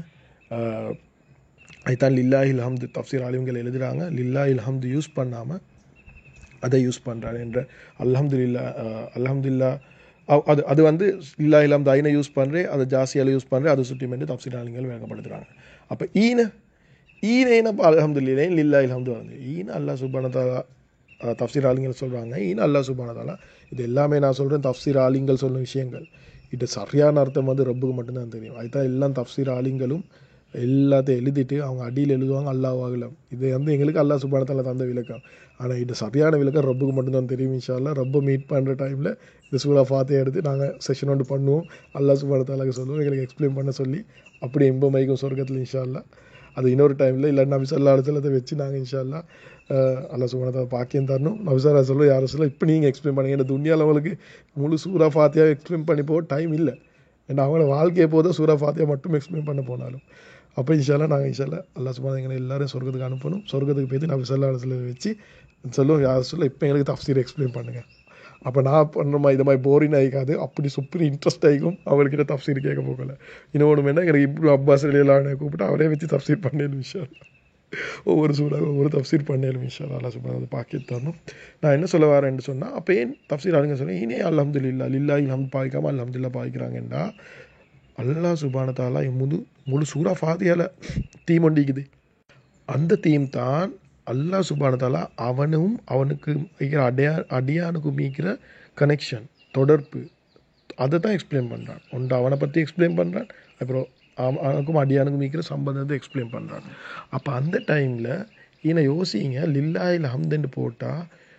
A: அதுதான் லில்லாஹில் ஹம்து தஃப்சீர் ஆலிம்கள் எழுதுகிறாங்க. லில்லாஹில் ஹம்து யூஸ் பண்ணாமல் அதை யூஸ் பண்ணுறாரு என்ற அல்ஹம்துலில்லா அல்ஹம்துலில்லா அது அது வந்து லில்லாஹில் ஹம்து ஐனை யூஸ் பண்ணுறேன், அதை ஜாஸ்தியால் யூஸ் பண்ணுறேன், அதை சுற்றி மென்று தஃப்சீர் ஆலிம்கள் விளங்கப்படுத்துகிறாங்க. அப்போ ஈன ஈனேனப்போ அல்ஹம்துலில்லாஹ் லில்லாஹில் ஹம்து வந்து ஈன அல்லாஹ் சுப்ஹானஹு வ தஆலா தஃப்சீர் ஆலிம்கள் சொல்கிறாங்க. ஈன அல்லாஹ் சுப்ஹானஹு வ தஆலா. இது எல்லாமே நான் சொல்கிறேன் தஃப்சீர் ஆலிம்கள் சொல்லும் விஷயங்கள். இது சரியான அர்த்தம் வந்து ரப்புக்கு மட்டும்தான் தெரியும். அதுதான் எல்லாம் தஃப்சீர் ஆலிம்களும் எல்லாத்தையும் எழுதிட்டு அவங்க அடியில் எழுதுவாங்க அல்லாஹ் அகலம். இது வந்து எங்களுக்கு அல்லாஹ் சுப்ஹானஹு வ தஆலா தந்த விளக்கம். ஆனால் இது சரியான விளக்கம் ரப்புக்கு மட்டும்தான் தெரியும். இன்ஷா அல்லாஹ் ரப்பை மீட் பண்ணுற டைமில் இந்த சூரா ஃபாத்திஹா எடுத்து நாங்கள் செஷன் ஒன்று பண்ணுவோம், அல்லாஹ் சுப்ஹானஹு வ தஆலாக்கு சொல்லுவோம், எங்களுக்கு எக்ஸ்பிளைன் பண்ண சொல்லி அப்படி எம்பமைக்கும் சொர்க்கத்தில் இன்ஷா அல்லாஹ். அது இன்னொரு டைமில் இல்லை நபி ஸல்லல்லாஹு அலைஹி வஸல்லத்தை வச்சு நாங்கள் இன்ஷா அல்லாஹ் அல்லாஹ் சுப்ஹானஹு வ தஆலா பாக்கியம் தரணும். நபி ஸல்லல்லாஹு அலைஹி வஸல்லம் யாரும் சொல்ல இப்போ நீங்கள் எக்ஸ்பிளைன் பண்ணுங்க. இந்த துன்யாவில் அவங்களுக்கு முழு சூரா ஃபாத்திஹா எக்ஸ்பிளைன் பண்ணி போக டைம் இல்லை. ஏன்னா அவங்களோட வாழ்க்கையை போதும் சூரா ஃபாத்திஹா மட்டும் எக்ஸ்பிளைன் பண்ண போனாலும். அப்போ இன்ஷால்லா நாங்கள் இன்ஷால்லா அல்லாஹ் சுப்ஹானஹு எங்களை எல்லாரும் சொர்க்கத்துக்கு அனுப்பணும். சொர்க்கத்துக்கு போய்த்து நபி ஸல்லல்லாஹு அலைஹி வஸல்லம் வச்சு சொல்லுவோம், யார் சொல்ல இப்போ எங்களுக்கு தஃப்சீர் எக்ஸ்பிளைன் பண்ணுங்கள். அப்போ நான் பண்ணுற மாதிரி இது மாதிரி போரிங் ஆகிக்காது, அப்படி சூப்பர் இன்ட்ரெஸ்ட் ஆகிக்கும். அவர்கிட்ட தஃப்சீர் கேட்க போகல. இன்னொன்று வேணா எனக்கு இப்னு அப்பாஸ் ரலியல்லாஹு அன்ஹு கூப்பிட்டு அவரே வச்சு தஃப்சீர் பண்ணேன் இன்ஷால்லா. ஒவ்வொரு சூடாக ஒவ்வொரு தஃப்சீர் பண்ணேன் இன்ஷால்லா. அல்லாஹ் சுப்ஹானஹு பாக்கி தரணும். நான் என்ன சொல்ல வரேன்னு சொன்னால், அப்போ ஏன் தஃப்சீர் ஆளுங்க சொன்னேன் இனே அல்ஹம்துலில்லாஹ் லில்லாஹில் ஹம்து பாய்க்காமல் அல்ஹம்துலில்லாஹ் பாய்க்கிறாங்கண்டா, அல்லாஹ் சுப்ஹானஹு தஆலா முழு முழு சூரா ஃபாத்திஹால தீம் ஒண்டிக்குது. அந்த தீம் தான் அல்லாஹ் சுப்ஹானஹு தஆலா அவனும் அவனுக்கு மீக்கிற அடையா அடியானுக்கு மீக்கிற கனெக்ஷன் தொடர்பு, அதை தான் எக்ஸ்பிளைன் பண்ணுறான். ஒன்று அவனை பற்றி எக்ஸ்பிளைன் பண்ணுறான், அப்புறம் அவனுக்கும் அடியானுக்கும் மீக்கிற சம்பந்தத்தை எக்ஸ்பிளைன் பண்ணுறான். அப்போ அந்த டைமில் ஈன யோசிங்க, லில்லாஹில் ஹம்துன்னு போட்டால்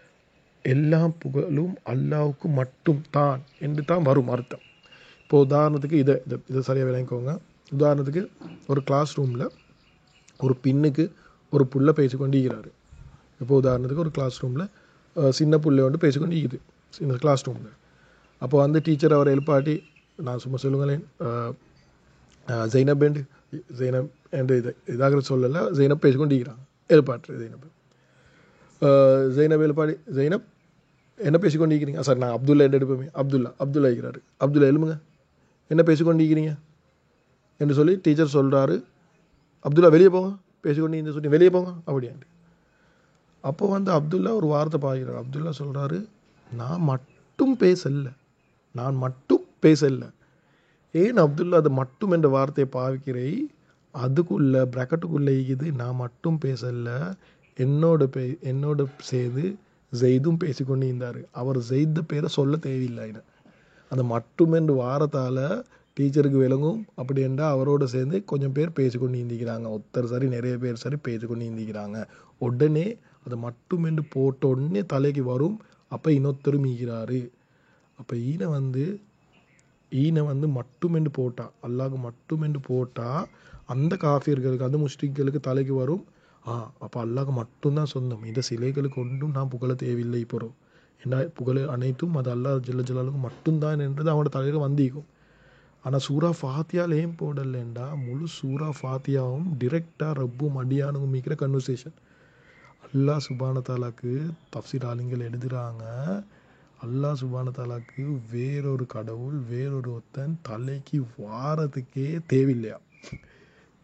A: எல்லா புகழும் அல்லாஹ்வுக்கு மட்டும் தான் என்று தான் வரும் அர்த்தம். இப்போ உதாரணத்துக்கு இதை இதை இதை சரியாக விளங்கிக்கோங்க. உதாரணத்துக்கு ஒரு கிளாஸ் ரூமில் ஒரு பின்னுக்கு ஒரு புள்ள பேசிக்கொண்டு இருக்கிறாரு. இப்போ உதாரணத்துக்கு ஒரு கிளாஸ் ரூமில் சின்ன புள்ளை வந்து பேசிக்கொண்டு இருக்குது சின்ன கிளாஸ் ரூமில். அப்போ வந்து டீச்சர் அவரை எழுப்பாட்டி, நான் சும்மா சொல்லுங்களேன், ஜெய்னப் என்று ஜெய்னப் என்று இதை இதாக சொல்லலை, ஜெய்னப் பேசிக்கொண்டு இருக்கிறாங்க, எழுப்பாட்டு ஜெய்னப் ஜெய்னப் எழுப்பாடி, ஜெய்னப் என்ன பேசிக்கொண்டு இருக்கிறீங்க? சார் நான் அப்துல்லா என்று எடுப்போமே, அப்துல்லா அப்துல்லா இருக்கிறாரு, அப்துல்லா எழுமுங்க, என்ன பேசிக்கொண்டு இருக்கிறீங்க என்று சொல்லி டீச்சர் சொல்கிறாரு, அப்துல்லா வெளியே போங்க, பேசிக்கொண்டு இந்த சொல்லி வெளியே போங்க அப்படின்ட்டு. அப்போ வந்து அப்துல்லா ஒரு வார்த்தை பாய்கிறார். அப்துல்லா சொல்கிறாரு, நான் மட்டும் பேசல, நான் மட்டும் பேசல. ஏன் அப்துல்லா அது மட்டும் என்ற வார்த்தையை பாவிக்கிறே, அதுக்குள்ளே ப்ராக்கெட்டுக்குள்ளே இருக்குது நான் மட்டும் பேசல, என்னோட பே என்னோட சேர்ந்து ஜெய்தும் பேசிக்கொண்டு இருந்தார். அவர் ஜெய்த பேரை சொல்ல தேவையில்லை. அந்த மட்டும் என்று வாரத்தால் டீச்சருக்கு விளங்கும். அப்படி என்றால் அவரோடு சேர்ந்து கொஞ்சம் பேர் பேசிக்கொண்டு இருந்திக்கிறாங்க, ஒருத்தர் சரி நிறைய பேர் சரி பேசிக்கொண்டு இருந்திக்கிறாங்க. உடனே அதை மட்டும் என்று போட்ட உடனே தலைக்கு வரும், அப்போ இன்னொருத்தர் மீகிறாரு. அப்போ ஈனை வந்து ஈனை வந்து மட்டும் என்று போட்டால், அல்லாஹ்க்கு மட்டும் என்று போட்டால் அந்த காஃபியர்களுக்கு அந்த முஸ்லிம்களுக்கு தலைக்கு வரும், ஆ அப்போ அல்லாஹ்க்கு மட்டும்தான் சொந்தம், இந்த சிலைகளுக்கு ஒன்றும் நான் புகழ தேவையில்லை. இப்போ என்ன புகழ் அனைத்தும் அது அல்லாஹ் ஜல்ல ஜலாலுக்கு மட்டும்தான் என்றது அவனோட தலையில் வந்திக்கும். ஆனால் சூரா ஃபாத்தியாவில் ஏன் போடலைண்டா, முழு சூரா ஃபாத்தியாவும் டிரெக்டாக ரப்பும் அடியானுக்கும் மீக்கிற கன்வர்சேஷன். அல்லாஹ் சுப்ஹானஹு தஆலாக்கு தஃப்சீர் ஆலிம்கள் எழுதுகிறாங்க, அல்லாஹ் சுப்ஹானஹு தஆலாக்கு வேறொரு கடவுள் வேறொரு ஒருத்தன் தலைக்கு வாரத்துக்கே தேவையில்லையா.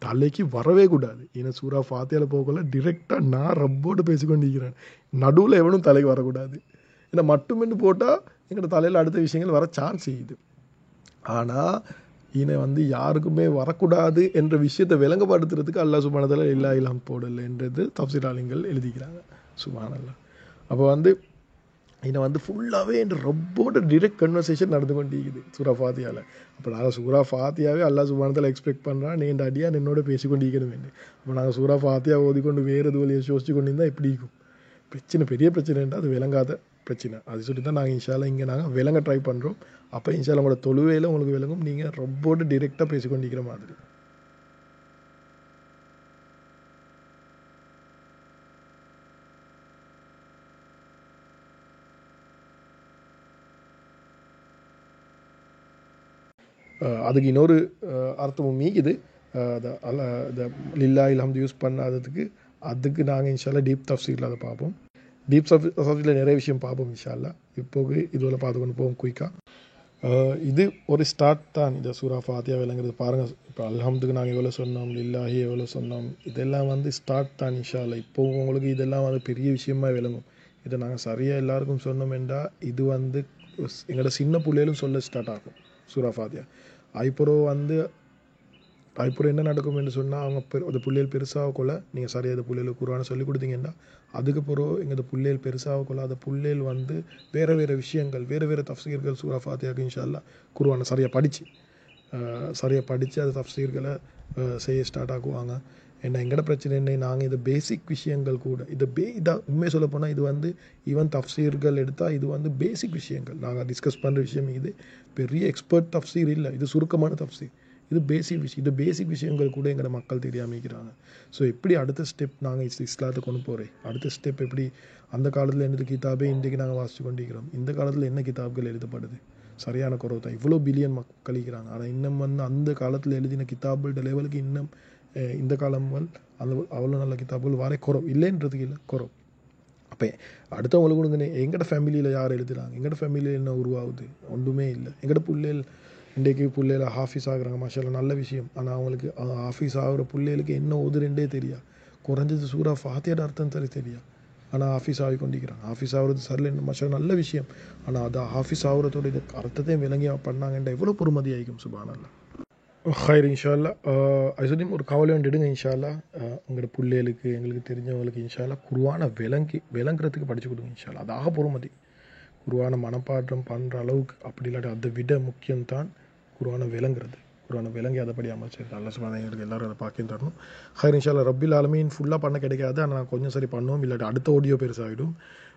A: தலைக்கு வரவே கூடாது. ஏன்னா சூரா ஃபாத்தியாவில் போகல டிரெக்டாக நான் ரப்போடு பேசிக்கொண்டிருக்கிறேன். நடுவில் எவனும் தலைக்கு வரக்கூடாது. ஏன்னா மட்டுமென்று போட்டால் எங்களோட தலையில் அடுத்த விஷயங்கள் வர சான்ஸ் செய்யுது. ஆனால் இதை வந்து யாருக்குமே வரக்கூடாது என்ற விஷயத்தை விளங்கப்படுத்துறதுக்கு அல்லாஹ் சுப்ஹானஹு வ தஆலா இல்லா இல்லாம் போடலைன்றது தஃப்சீராளிகள் எழுதிக்கிறாங்க. சுப்ஹானல்லாஹ். அப்போ வந்து இதை வந்து ஃபுல்லாகவே என் ரப்போட டிரெக்ட் கன்வர்சேஷன் நடந்து கொண்டிருக்குது சூரா ஃபாத்தியாவில். அப்போ நாங்கள் சூரா ஃபாத்தியாவே அல்லாஹ் சுப்ஹானஹு வ தஆலா எக்ஸ்பெக்ட் பண்ணுறான் நீ இந்த அடியாக என்னோட பேசிக்கொண்டிருக்கணும் வேண்டு. அப்போ நாங்கள் சூரா ஃபாத்தியா ஓதிக்கொண்டு வேறு எதுவும் யோசிச்சு கொண்டு இருந்தால் எப்படி இருக்கும்? பிரச்சனை பெரிய பிரச்சனைன்றா அது விளங்காத பிரச்சனை. அது சொல்லி தான் நாங்கள் இன்ஷா அல்லாஹ் இங்கே நாங்கள் விளங்க ட்ரை பண்ணுறோம். அப்போ இன்ஷா அல்லாஹ் உங்களோட தொழுவையில் உங்களுக்கு விளங்கும். நீங்கள் ரப்போடு டிரெக்டாக பேசிக்கொண்டிருக்கிற மாதிரி. அதுக்கு இன்னொரு அர்த்தமும் மீக்குது. அதை அல்ல இந்த லில்லாஹில் ஹம்து யூஸ் பண்ணாததுக்கு அதுக்கு நாங்கள் இன்ஷா அல்லாஹ் டீப் தஃப்சீரில் அதை பார்ப்போம். டீப் சப் சப்ஜெக்டில் நிறைய விஷயம் பார்ப்போம் இன்ஷா அல்லாஹ். இப்போது இதுவரை பார்த்து கொண்டு போவோம் குயிக்காக. இது ஒரு ஸ்டார்ட் தான் இந்த சூரா ஃபாத்தியா விளங்குறது. பாருங்கள், இப்போ அல்ஹம்துக்கு நாங்கள் எவ்வளோ சொன்னோம், லில்லாஹி எவ்வளோ சொன்னோம், இதெல்லாம் வந்து ஸ்டார்ட் தான் இன்ஷா அல்லாஹ். இப்போ உங்களுக்கு இதெல்லாம் வந்து பெரிய விஷயமாக விளங்கும். இதை நாங்கள் சரியாக எல்லாருக்கும் சொன்னோம் என்றால் இது வந்து எங்களோட சின்ன பிள்ளைகளும் சொல்ல ஸ்டார்ட் ஆகும் சூரா ஃபாத்தியா. ஐப்புறம் வந்து ஐப்புறம் என்ன நடக்கும் என்று சொன்னால் அவங்க பெரு அந்த பிள்ளைகள் பெருசாக கொள்ள நீங்கள் சரியாக அந்த பிள்ளைகளுக்கு குர்ஆனை சொல்லிக் கொடுத்தீங்கன்னா அதுக்கு பிறகு எங்கள் பிள்ளைகள் பெருசாக கொள்ள அந்த பிள்ளைகள் வந்து வேறு வேறு விஷயங்கள் வேறு வேறு தஃப்சீர்கள் சூரா ஃபாத்தியாவுக்கு இன்ஷா அல்லாஹ் குர்ஆனை சரியாக படித்து சரியாக படித்து அது தஃப்சீர்களை செய்ய ஸ்டார்ட் ஆக்குவாங்க. ஏன்னா எங்கட பிரச்சனை என்ன, நாங்கள் இது பேசிக் விஷயங்கள் கூட இதை பே இதாக உண்மையை சொல்ல போனால் இது வந்து ஈவன் தஃப்சீர்கள் எடுத்தால் இது வந்து பேசிக் விஷயங்கள் நாங்கள் டிஸ்கஸ் பண்ணுற விஷயம். இது பெரிய எக்ஸ்பர்ட் தஃப்சீர் இல்லை, இது சுருக்கமான தஃப்சீர். இது பேசிக் விஷயம். இது பேசிக் விஷயங்கள் கூட எங்களோட மக்கள் தெரியாமிக்கிறாங்க. ஸோ எப்படி அடுத்த ஸ்டெப் நாங்கள் இஸ் இஸ்லாத்தை கொண்டு போகிறேன், அடுத்த ஸ்டெப் எப்படி அந்த காலத்தில் என்னது கிதாபே இன்றைக்கு நாங்கள் வாசித்து கொண்டிருக்கிறோம், இந்த காலத்தில் என்ன கிதாப்கள் எழுதப்படுது, சரியான குறவு தான். இவ்வளோ பில்லியன் மக்கள் கழிக்கிறாங்க. ஆனால் இன்னும் வந்து அந்த காலத்தில் எழுதின கிதாபுகளோட லெவலுக்கு இன்னும் இந்த காலங்கள் அந்த அவ்வளோ நல்ல கிதாபுகள் வரை குறவு இல்லைன்றதுக்கு இல்லை, குறவு. அப்போ அடுத்தவங்களுக்கு கொடுங்க, எங்களோட ஃபேமிலியில் யார் எழுதுகிறாங்க, எங்களோட ஃபேமிலியில் என்ன உருவாகுது, ஒன்றுமே இல்லை. எங்களோட பிள்ளைகள் இன்றைக்கு பிள்ளைகள் ஹாஃபீஸ் ஆகுறாங்க, மாஷாஅல்லாஹ் நல்ல விஷயம். ஆனால் அவங்களுக்கு ஹாஃபீஸ் ஆகிற பிள்ளைகளுக்கு என்ன ஓதுரெண்டே தெரியா, குறைஞ்சது சூரா ஃபாத்தியாட அர்த்தம் சரி தெரியா. ஆனால் ஹாஃபீஸ் ஆகி கொண்டிருக்கிறாங்க. ஹாஃபீஸ் ஆகிறது சரியில்லை மாஷாஅல்லாஹ் நல்ல விஷயம். ஆனால் அது ஹாஃபீஸ் ஆகிறதோட இது அர்த்தத்தையும் விளங்கி பண்ணாங்கன்ற எவ்வளோ பொறுமதி ஆகிக்கும். சுப்ஹானல்லாஹ். ஹைர் இன்ஷா அல்லாஹ். ஐசோடியும் ஒரு கவலை வந்துடுங்க இன்ஷா அல்லாஹ். எங்களோட பிள்ளைகளுக்கு எங்களுக்கு தெரிஞ்சவங்களுக்கு இன்ஷா அல்லாஹ் குர்ஆனை விளங்கி விளங்குறதுக்கு படித்து கொடுங்க இன்ஷா அல்லாஹ். அதாக பொறுமதி. குர்ஆனை மனப்பாற்றம் பண்ணுற அளவுக்கு அப்படி இல்லாட்டி அதை விட முக்கியம்தான் குர்ஆனை விளங்குறது. குர்ஆனை விளங்கி அதைப்படி அமைச்சர் அல்லாஹ் சுப்ஹானஹு எங்களுக்கு எல்லோரும் அதை பார்க்க தரணும். ஹைர் இன்ஷா அல்லாஹ். ரப்பில் ஆலமீன் ஃபுல்லாக பண்ண கிடைக்காது, ஆனால் நான் கொஞ்சம் சரி பண்ணுவோம், இல்லாட்டி அடுத்த ஆடியோ பெருசாகிடும்.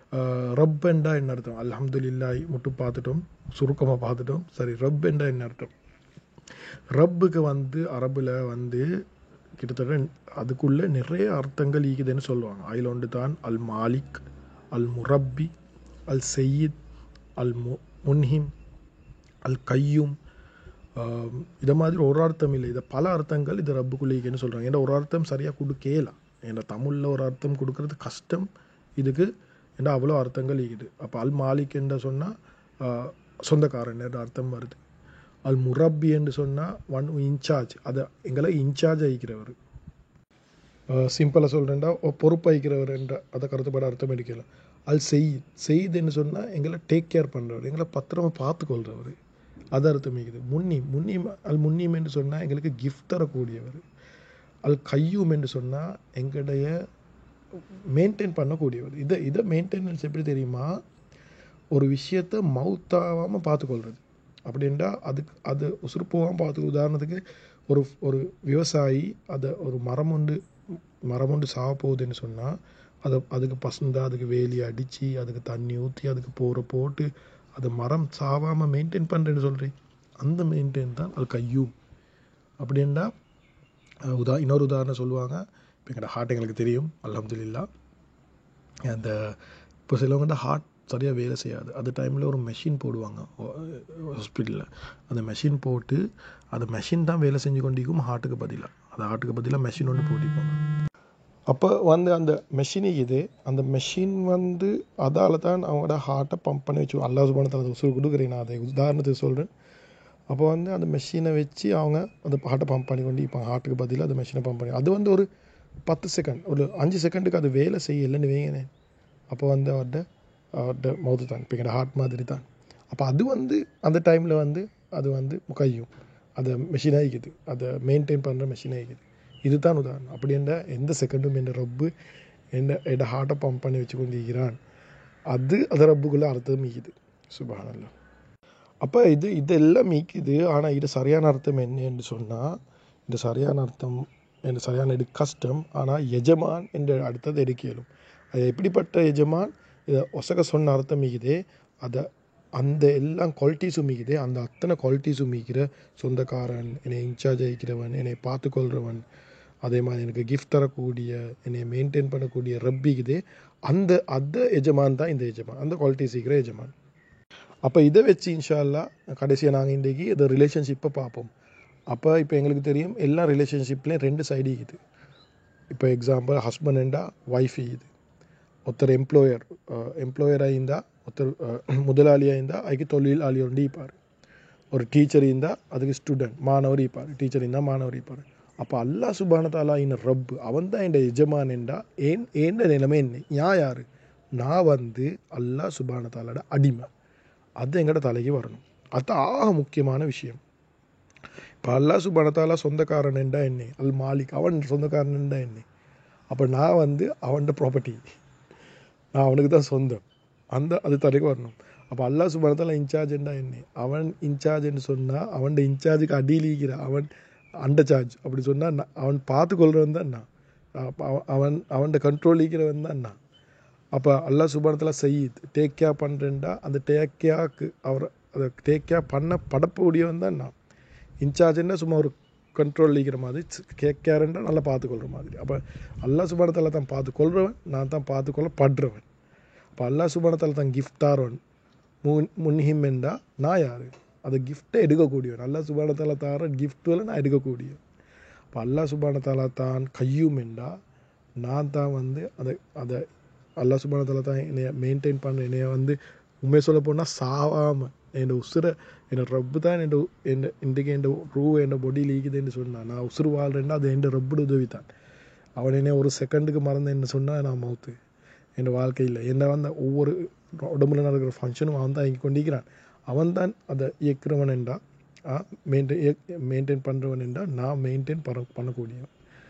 A: ரப் என்றா என்ன அர்த்தம்? அல்ஹம்துலில்லாஹ் முட்டு பார்த்துட்டோம், சுருக்கமாக பார்த்துட்டோம். சரி, ரப் என்றா என்ன அர்த்தம்? ரப்புக்கு வந்து அரபில் வந்து கிட்டத்தட்ட அதுக்குள்ளே நிறைய அர்த்தங்கள் ஈக்குதுன்னு சொல்லுவாங்க. அதில் ஒன்று தான் அல் மாலிக், அல் முரப்பி, அல் சையீத், அல் மு முன்ஹிம், அல் கையூம். இதை மாதிரி ஒரு அர்த்தம் இல்லை, இதை பல அர்த்தங்கள் இது ரப்புக்குள்ளே ஈக்குன்னு சொல்கிறாங்க. ஏன்னா ஒரு அர்த்தம் சரியாக கொடுக்கலாம், ஏன்னா தமிழில் ஒரு அர்த்தம் கொடுக்கறது கஷ்டம் இதுக்கு, ஏன்னா அவ்வளோ அர்த்தங்கள் ஈக்குது. அப்போ அல் மாலிக் என்று சொன்னால் சொந்தக்காரன் என்ற அர்த்தம் வருது. அல் முரப்பி என்று சொன்னால் ஒன் இன்சார்ஜ், அதை எங்களை இன்சார்ஜ் ஆகிக்கிறவர். சிம்பிளாக சொல்கிறேன்டா பொறுப்பு ஆகிக்கிறவர் என்ற அதை கருத்துப்பட அர்த்தம் எடுக்கலாம். அல் செய்த், செய்துன்னு சொன்னால் எங்களை டேக் கேர் பண்ணுறவர், எங்களை பத்திரமா பார்த்துக்கொள்கிறவர், அது அர்த்தம் இருக்குது. முன்னீம், முன்னீம் அல் முன்னீம் என்று சொன்னால் எங்களுக்கு கிஃப்ட் தரக்கூடியவர். அல் கையூம் என்று சொன்னால் எங்களுடைய மெயின்டைன் பண்ணக்கூடியவர். இதை இதை மெயின்டெனன்ஸ் எப்படி தெரியுமா, ஒரு விஷயத்தை மவுத்தாகாமல் பார்த்துக்கொள்கிறது. அப்படின்டா அதுக்கு அது உசுறு போகாமல் பார்த்து, உதாரணத்துக்கு ஒரு ஒரு விவசாயி அதை ஒரு மரம் ஒன்று மரம் ஒன்று சாக போகுதுன்னு சொன்னால் அதை அதுக்கு பசந்தாக அதுக்கு வேலி அடித்து அதுக்கு தண்ணி ஊற்றி அதுக்கு போகிற போட்டு அது மரம் சாவாமல் மெயின்டைன் பண்ணுறேன்னு சொல்கிறேன், அந்த மெயின்டைன் தான் அது கையூம். அப்படின்டா உதா இன்னொரு உதாரணம் சொல்லுவாங்க. இப்போ எங்களோட ஹார்ட் எங்களுக்கு தெரியும் அல்ஹம்துலில்லாஹ். அந்த இப்போ சிலவங்கள்ட்ட ஹார்ட் சரியாக வேலை செய்யாது, அந்த டைமில் ஒரு மெஷின் போடுவாங்க ஹாஸ்பிட்டலில். அந்த மெஷின் போட்டு அந்த மெஷின் தான் வேலை செஞ்சு கொண்டிருக்கும் ஹார்ட்டுக்கு பதிலாக, அந்த ஹார்ட்டுக்கு பதிலாக மெஷின் ஒன்று போட்டிருப்பாங்க. அப்போ வந்து அந்த மெஷின் இது, அந்த மெஷின் வந்து அதால் தான் அவங்களோட ஹார்ட்டை பம்ப் பண்ணி வச்சு அல்லாஹ் சுப்ஹானஹு வ தஆலா உசுறு கொடுக்குறேன். நான் அதை உதாரணத்துக்கு சொல்கிறேன். அப்போ வந்து அந்த மெஷினை வச்சு அவங்க அந்த ஹார்ட்டை பம்ப் பண்ணி கொண்டு இப்போ ஹார்ட்டுக்கு பதிலாக அந்த மெஷினை பம்ப் பண்ணி அது வந்து ஒரு பத்து செகண்ட் ஒரு அஞ்சு செகண்டுக்கு அது வேலை செய்யலைன்னு வைங்கண்ணே. அப்போ வந்து அவர்கிட்ட அவர்கிட்ட மவுத்து தான் இப்போ எங்கள் ஹார்ட் மாதிரி தான். அப்போ அது வந்து அந்த டைமில் வந்து அது வந்து கையும் அதை மெஷின் ஆகிக்குது, அதை மெயின்டைன் பண்ணுற மெஷின் ஆகிக்குது. இதுதான் உதாரணம். அப்படி என்ற எந்த செகண்டும் என் ரப்பு என்ன என் ஹார்ட்டை பம்ப் பண்ணி வச்சு கொண்டிருக்கிறான். அது அந்த ரப்புக்குள்ளே அர்த்தம் மீக்குது. சுப்ஹானல்லாஹ். அப்போ இது இதெல்லாம் மீக்குது. ஆனால் இது சரியான அர்த்தம் என்னன்னு சொன்னால், இந்த சரியான அர்த்தம் இந்த சரியான எடு கஷ்டம். ஆனால் எஜமான் என்ற அடுத்தது எடுக்கலும். அது எப்படிப்பட்ட எஜமான் இதை ஒசக சொன்ன அர்த்தம் மீக்குதே அதை அந்த எல்லாம் குவாலிட்டிஸும் மீக்குதே அந்த அத்தனை குவாலிட்டிஸும் மீக்கிற சொந்தக்காரன், என்னை இன்சார்ஜ் ஆகிக்கிறவன், என்னை பார்த்துக்கொள்கிறவன், அதே மாதிரி எனக்கு கிஃப்ட் தரக்கூடிய, என்னை மெயின்டைன் பண்ணக்கூடிய ரப்பிக்குதே அந்த அந்த எஜமான் தான் இந்த எஜமான், அந்த குவாலிட்டி சீக்கிர எஜமான். அப்போ இதை வச்சு இன்ஷா அல்லாஹ் கடைசியாக நாங்கள் இன்றைக்கி இந்த ரிலேஷன்ஷிப்பை பார்ப்போம். அப்போ இப்போ எங்களுக்கு தெரியும் எல்லா ரிலேஷன்ஷிப்லேயும் ரெண்டு சைடு இருக்குது. இப்போ எக்ஸாம்பிள் ஹஸ்பண்ட் அண்டா ஒய்ஃப் இது. ஒருத்தர் எம்ப்ளாயர் எம்ப்ளாயராக இருந்தால், ஒருத்தர் முதலாளியாக இருந்தால் அதுக்கு தொழிலாளி ஒன்று இருப்பார். ஒரு டீச்சர் இருந்தால் அதுக்கு ஸ்டூடெண்ட் மாணவர் இருப்பார். டீச்சர் இருந்தால் மாணவர் இருப்பார். அப்போ அல்லாஹ் சுப்ஹானஹு வ தஆலா இந்த ரப்பு அவன் தான் என் எஜமான் என்றா ஏன் ஏன் நிலைமை என்ன நான் யார்? நான் வந்து அல்லாஹ் சுப்ஹானஹு வ தஆலாட அடிமை. அது எங்கள்ட தலைக்கு வரணும். அது ஆக முக்கியமான விஷயம். இப்போ அல்லாஹ் சுப்ஹானஹு வ தஆலா சொந்தக்காரன் என்றா என்ன? அல் மாலிக் அவன் சொந்தக்காரன் என்றா என்ன? அப்போ நான் வந்து அவன்ட ப்ராப்பர்ட்டி, நான் அவனுக்கு தான் சொந்தம். அந்த அது தலைக்கு வரணும். அப்போ அல்லாஹ் சுப்ஹானஹு வ தஆலா இன்சார்ஜ் என்றா என்ன? அவன் இன்சார்ஜ்னு சொன்னால் அவன்ட இன்சார்ஜுக்கு அடியில் இருக்கிற அவன் அண்டர் சார்ஜ். அப்படி சொன்னால் அவன் பார்த்துக்கொள்கிறவன் தான் நான். அவன் அவன்ட கண்ட்ரோல் இருக்கிறவன் தான் நான். அப்போ அல்லாஹ் சுப்ஹானஹு வ தஆலா சையீத் டேக் கேர் பண்ணுறேன்டா அந்த டேக் கேருக்கு அவர் அதை டேக் கேர் பண்ண படக்கூடியவன் தான் நான். இன்சார்ஜ்னா சும்மா ஒரு கண்ட்ரோல் இருக்கிற மாதிரி, டேக் கேர்ன்றா நல்லா பார்த்துக்கொள்கிற மாதிரி. அப்போ அல்லாஹ் சுப்ஹானஹு வ தஆலா தான் பார்த்துக்கொள்கிறவன், நான் தான் பார்த்துக்கொள்ளப்படுறவன். அப்போ அல்லாஹ் சுப்ஹானஹு வ தஆலா தான் கிஃப்டாரவன் முன் முன்ஹிம் என்றா நான் யார்? அதை கிஃப்ட்டை எடுக்கக்கூடியவன். அல்லாஹ் சுப்ஹானஹு வ தஆலா தார கிஃப்ட்டுகளை நான் எடுக்கக்கூடியவன். இப்போ அல்லாஹ் சுப்ஹானஹு வ தஆலா தான் கையூம் என்றா நான் தான் வந்து அதை அதை அல்லாஹ் சுப்ஹானஹு வ தஆலா தான் என்னைய மெயின்டைன் பண்ண, என்னைய வந்து உண்மையை சொல்ல போனால் சாவாமல் என் உசுரை என் ரப்பு தான் என் என் இன்றைக்கு என் ரூ என் பொடியில் ஈக்குதுன்னு சொன்னான். நான் உசுறு வாழ்றேன்னா அது என் ரப்போட உதவி தான். அவன் என்ன ஒரு செகண்டுக்கு மறந்து என்ன சொன்னால் நான் மவுத்து என் வாழ்க்கையில் என்னை வந்து ஒவ்வொரு உடம்புல நடக்கிற ஃபங்க்ஷனும் அவன் தான் இயக்கி கொண்டிருக்கிறான். அவன் தான் அதை இயக்குறவன் என்றா மெயின்டைன் மெயின்டைன் பண்ணுறவன் என்றால் நான் மெயின்டைன் பண்ண பண்ணக்கூடியவன்.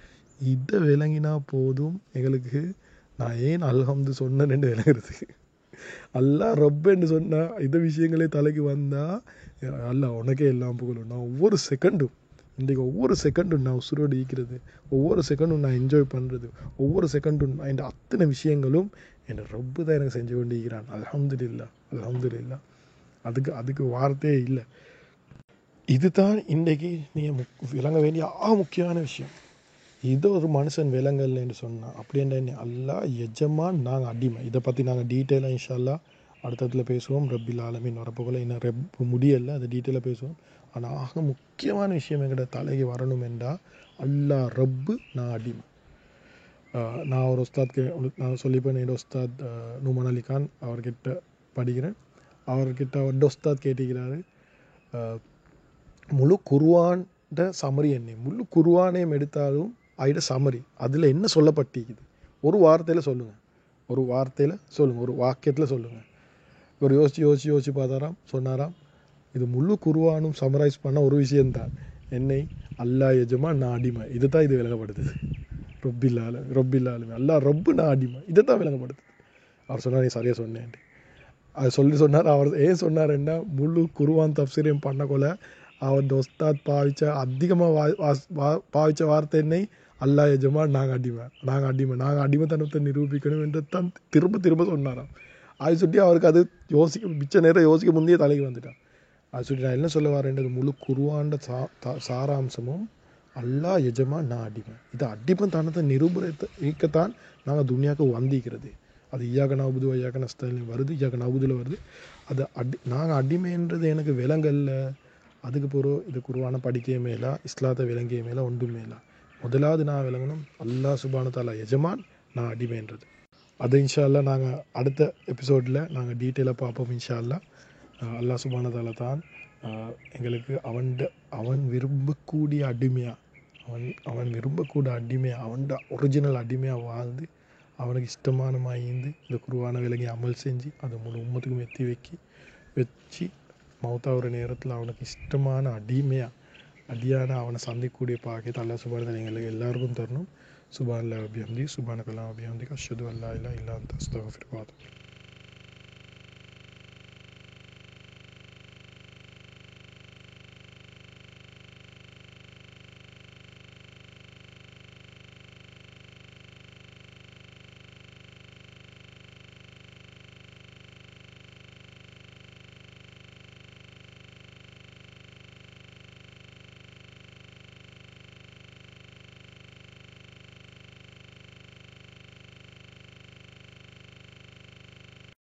A: இதை விளங்கினா போதும் எங்களுக்கு நான் ஏன் அல்ஹம்து சொன்னேன்னு விளங்குறதுக்கு. அல்லாஹ் ரப்புன்னு சொன்னால் இந்த விஷயங்களே தலைக்கு வந்தால் அல்லாஹ் உனக்கே எல்லாம் புகழும். நான் ஒவ்வொரு செகண்டும் இன்றைக்கு ஒவ்வொரு செகண்டும் நான் உசுரோடு ஈக்கிறது, ஒவ்வொரு செகண்டும் நான் என்ஜாய் பண்ணுறது, ஒவ்வொரு செகண்டும் இந்த அத்தனை விஷயங்களும் என் ரப்பு தான் எனக்கு செஞ்சு கொண்டு இருக்கிறான். அல்ஹம்துலில்லாஹ் அல்ஹம்துலில்லாஹ். அதுக்கு அதுக்கு வார்த்தையே இல்லை. இதுதான் இன்றைக்கி நீங்கள் விளங்க வேண்டிய ஆ முக்கியமான விஷயம். இது ஒரு மனுஷன் விலங்கல்னு சொன்னால் அப்படின்ற அல்லாஹ் எஜமான், நாங்கள் அடிமை. இதை பற்றி நாங்கள் டீட்டெயிலாக இன்ஷா அல்லாஹ் அடுத்ததுல பேசுவோம். ரப்பில் ஆலமீன் வரப்போகல இன்னும் ரெப் முடியலை, அதை டீட்டெயிலாக பேசுவோம். ஆனால் ஆக முக்கியமான விஷயம் எங்கள்கிட்ட தலைக்கு வரணும் என்றால் அல்லாஹ் ரப்பு, நான் அடிமை. நான் ஒரு உஸ்தாத் கே நான் சொல்லிப்பேன், என்னோட உஸ்தாத் நூமன் அலி கான் அவர்கிட்ட படிக்கிறேன். அவர்கிட்ட அவர்கிட்ட உஸ்தாத் கேட்டிருக்கிறாரு, முழு குர்ஆன்ட சமரி என்ன, முழு குர்ஆனையும் எடுத்தாலும் அதோட சமரி அதில் என்ன சொல்லப்பட்டிருக்குது ஒரு வார்த்தையில் சொல்லுங்கள், ஒரு வார்த்தையில் சொல்லுங்கள், ஒரு வாக்கியத்தில் சொல்லுங்கள். ஒரு யோசிச்சு யோசிச்சு யோசிச்சு பார்த்தாராம், சொன்னாராம் இது முழு குர்ஆனும் சமரைஸ் பண்ண ஒரு விஷயந்தான், என்னை அல்லாஹ் எஜமான் நான் அடிமை. இது தான் இது விளங்கப்படுத்துது. ரொப்பில்லால ரொப்பில்லாலுமே அல்லாஹ் ரப்பு நான் அடிமை, இதை தான் விளங்கப்படுத்துது. அவர் சொன்னார் நீ சரியாக சொன்னேன்ட்டு. அது சொல்லி சொன்னார். அவர் ஏன் சொன்னார்ன்னா முழு குர்ஆன் தஃப்சீரையும் பண்ணக்கொள்ள அவர் உஸ்தாத் பாவிச்ச அதிகமாக வா பாவிச்ச வார்த்தை என்னை அல்லாஹ் எஜமான் நாங்கள் அடிமை, நாங்கள் அடிமை, நாங்கள் அடிமைத்தனத்தை நிரூபிக்கணும் என்று தான் திரும்ப திரும்ப சொன்னாராம். அது சொல்லி அவருக்கு அது யோசிக்க மிச்ச நேரம் யோசிக்க முந்தைய தலைக்கு வந்துட்டான். அது சொல்லி நான் என்ன சொல்ல வரேன்றது முழு குர்ஆன்ட சா சாராம்சமும் அல்லாஹ் எஜமான் நான் அடிமை. இது அடிமைத்தனத்தை நிரூபணத்தை நீக்கத்தான் நாங்கள் துனியாவுக்கு வந்திக்கிறது. அது ஈயாக நஅபுது வ ஈயாக நஸ்தஈன் வருது, ஈயாக நஅபுதுல வருது. அது அடி நாங்கள் அடிமைன்றது எனக்கு விலங்கல்ல. அதுக்கு பிறகு இது குர்ஆனை படிக்க மேலா, இஸ்லாத்தை விளங்கிய மேலா, ஒன்றும் மேலா. முதலாவது நான் விளங்கணும் அல்லாஹ் சுப்ஹானஹு வ தஆலா எஜமான், நான் அடிமைன்றது. அது இன்ஷா அல்லாஹ் நாங்கள் அடுத்த எபிசோடில் நாங்கள் டீட்டெயிலாக பார்ப்போம். இன்ஷா அல்லாஹ் அல்லாஹ் சுப்ஹானஹு வ தஆலா தான் ஆஹ் எங்களுக்கு அவன் அவன் விரும்பக்கூடிய அடிமையாக அவன் அவன் விரும்பக்கூடிய அடிமையாக அவன் ஒரிஜினல் அடிமையாக வாழ்ந்து அவனுக்கு இஷ்டமான மாயிந்து இந்த குருவான விலகி அமல் செஞ்சு அதை முழு உம்மத்துக்கும் எத்தி வைக்கி வச்சு மௌத்தாகிற நேரத்தில் அவனுக்கு இஷ்டமான அடிமையாக அடியான அவனை சந்திக்கக்கூடிய பாக்கியத்தை அல்லாஹ் சுப்ஹானஹு வ தஆலா எங்களுக்கு எல்லாருக்கும் தரணும். சுப்ஹானல்லாஹி வ பிஹம்திஹி சுப்ஹானக்கல்லாஹு வ பிஹம்திக அஷ்ஹது அல்லா இலாஹா இல்லா அன்த அஸ்தக்ஃபிருக வ அத்தூபு இலைக்.